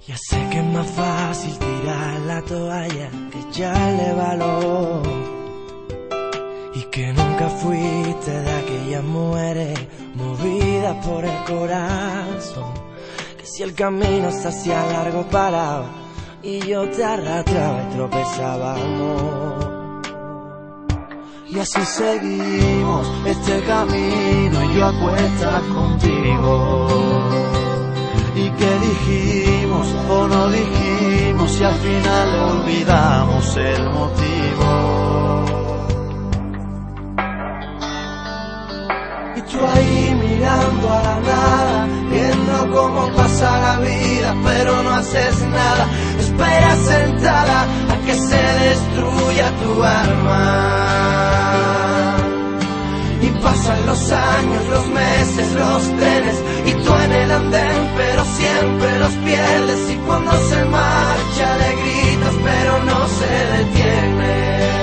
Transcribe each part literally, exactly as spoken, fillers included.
Ya sé que es más fácil tirar la toalla que echarle valor, y que nunca fuiste de aquellas mujeres movidas por el corazón, que si el camino se hacía largo paraba y yo te arrastraba y tropezaba, amor. Y así seguimos este camino y yo a cuestas contigo. ¿Y qué dijimos o no dijimos y al final olvidamos el motivo? Y tú ahí mirando a la nada, viendo cómo pasa la vida, pero no haces nada. Esperas sentada a que se destruya tu alma. Y pasan los años, los meses, los trenes, y tú en el andén, pero siempre los pierdes. Y cuando se marcha le gritas, pero no se detiene.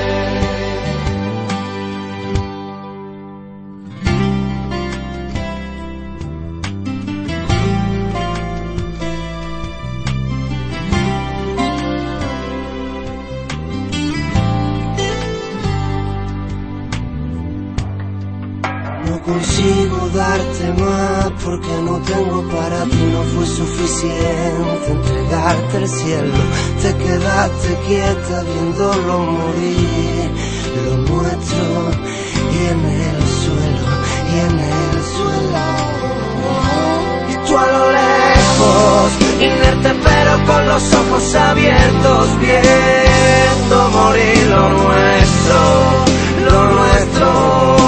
No consigo darte más porque no tengo para ti, no fue suficiente entregarte el cielo. Te quedaste quieta viéndolo morir, lo nuestro, y en el suelo, y en el suelo. Y tú a lo lejos, inerte pero con los ojos abiertos, viendo morir lo nuestro, lo nuestro.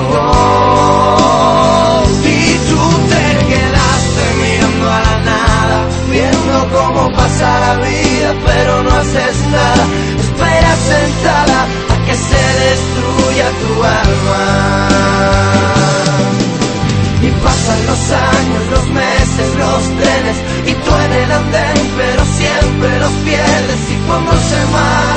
Cómo pasa la vida, pero no haces nada. Esperas sentada a que se destruya tu alma. Y pasan los años, los meses, los trenes, y tú en el andén, pero siempre los pierdes. Y cuando se marcha